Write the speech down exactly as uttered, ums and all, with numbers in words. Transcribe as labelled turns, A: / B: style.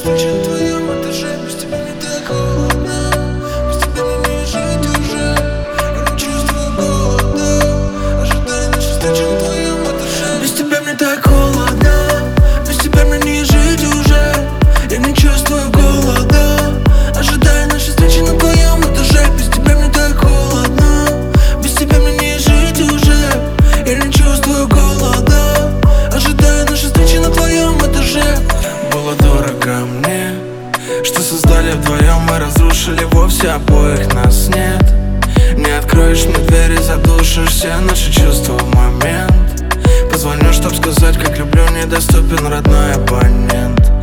A: встречи на твоем этаже. Без тебя мне так холодно, без тебя мне не жить уже. Я не чувствую голода, ожидая нашей встречи на твоем этаже. Без тебя мне так холодно, без тебя мне не жить уже. Я не чувствую голода, ожидая нашей встречи на твоем этаже. Без тебя мне так холодно, без тебя мне не жить уже. Я не чувствую голода, ожидая нашей встречи на твоем этаже. Было дорого мне, что создали вдвоем, мы разрушили вовсе, обоих нас нет. Не откроешь мне двери, задушишь все наши чувства в момент. Позвоню, чтоб сказать, как люблю, недоступен родной абонент.